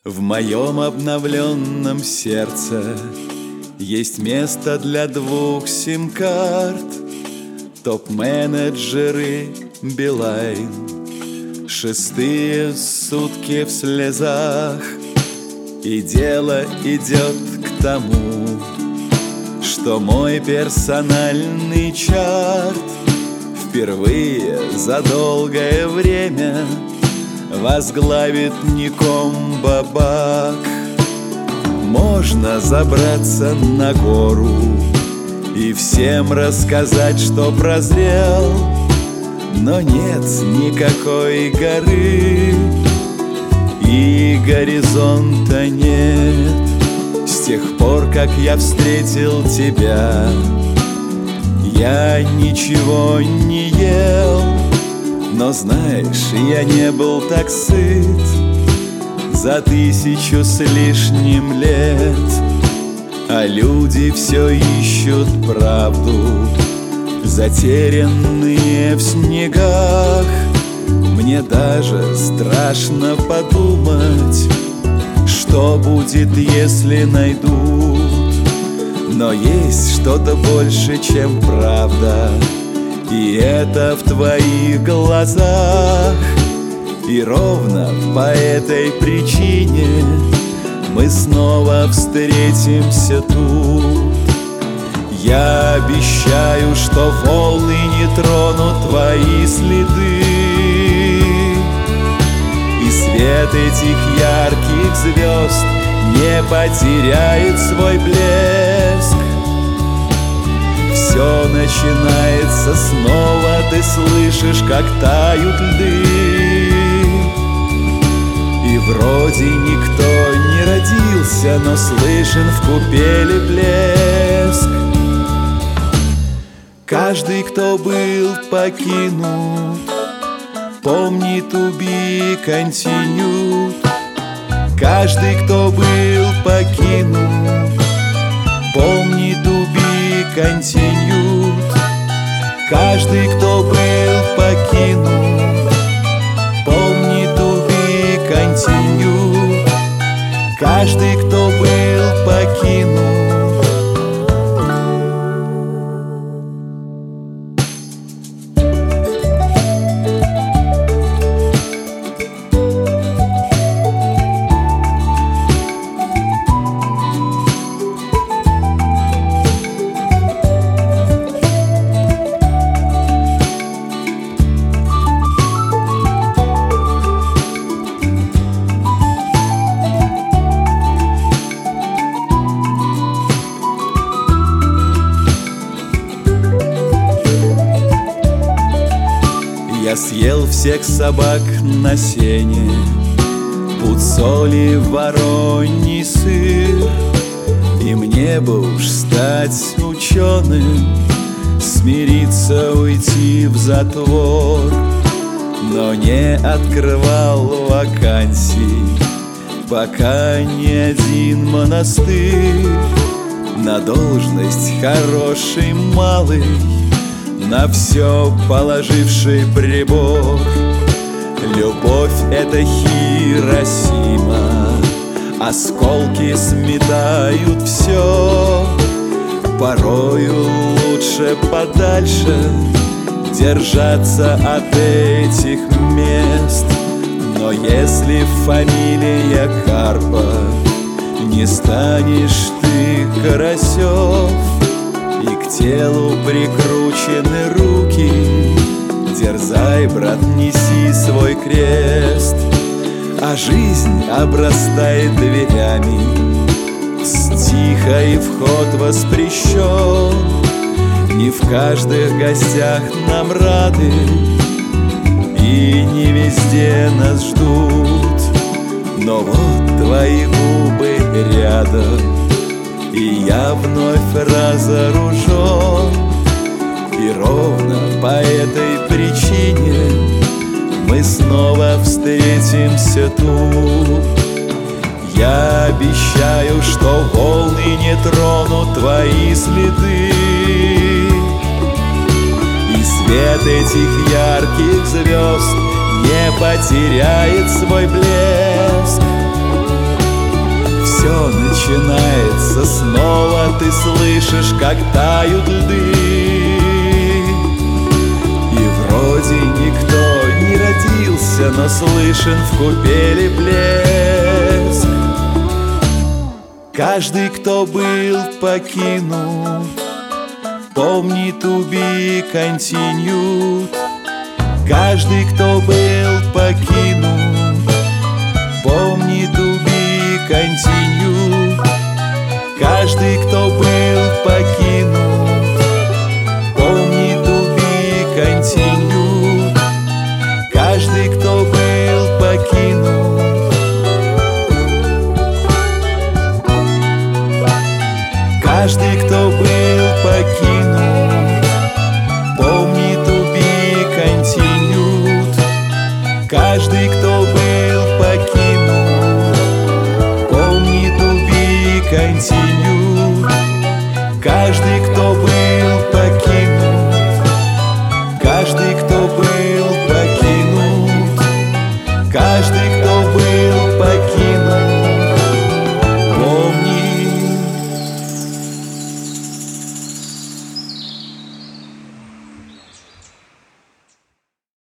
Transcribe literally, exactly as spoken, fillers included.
В моем обновленном сердце есть место для двух сим-карт. Топ-менеджеры Билайн, шестые сутки в слезах. И дело идет к тому, что мой персональный чарт впервые за долгое время возглавит Ником Бабак. Можно забраться на гору и всем рассказать, что прозрел, но нет никакой горы и горизонта нет. С тех пор, как я встретил тебя, я ничего не ел. Но знаешь, я не был так сыт за тысячу с лишним лет. А люди все ищут правду, затерянные в снегах. Мне даже страшно подумать, что будет, если найдут. Но есть что-то больше, чем правда, и это в твоих глазах. И ровно по этой причине мы снова встретимся тут. Я обещаю, что волны не тронут твои следы, и свет этих ярких звезд не потеряет свой блеск. Все начинается снова, ты слышишь, как тают льды. И вроде никто не родился, но слышен в купели блеск. Каждый, кто был покинут, помнит to be continued. Каждый, кто был покинут, помнит to be continued. Каждый, кто был покинут, помнит to be continued. Каждый, кто был покинут. Я съел всех собак на сене, пуд соли, вороний сыр. И мне бы уж стать ученым, смириться, уйти в затвор. Но не открывал вакансий пока ни один монастырь на должность хороший малый, на все положивший прибор. Любовь — это Хиросима, осколки сметают все. Порою лучше подальше держаться от этих мест. Но если фамилия Карпов, не станешь ты Карасев. И к телу прикручены руки, дерзай, брат, неси свой крест. А жизнь обрастает дверями, с тихой вход воспрещен. Не в каждых гостях нам рады, и не везде нас ждут. Но вот твои губы рядом, и я вновь разоружен. И ровно по этой причине мы снова встретимся тут. Я обещаю, что волны не тронут твои следы, и свет этих ярких звезд не потеряет свой блеск. ты слышишь, как тают льды. И вроде никто не родился, но слышен в купели блеск. Каждый, кто был покинут, помнит to be continued. Каждый, кто был покинут, помнит to be continued. Каждый, кто был покинут, помнит to be continued. Каждый, кто был покинут, каждый, кто был покинут, помнит to be continued. Каждый, кто был покинут, помнит to be continued. Каждый, кто был покинут, каждый, кто был покинут, каждый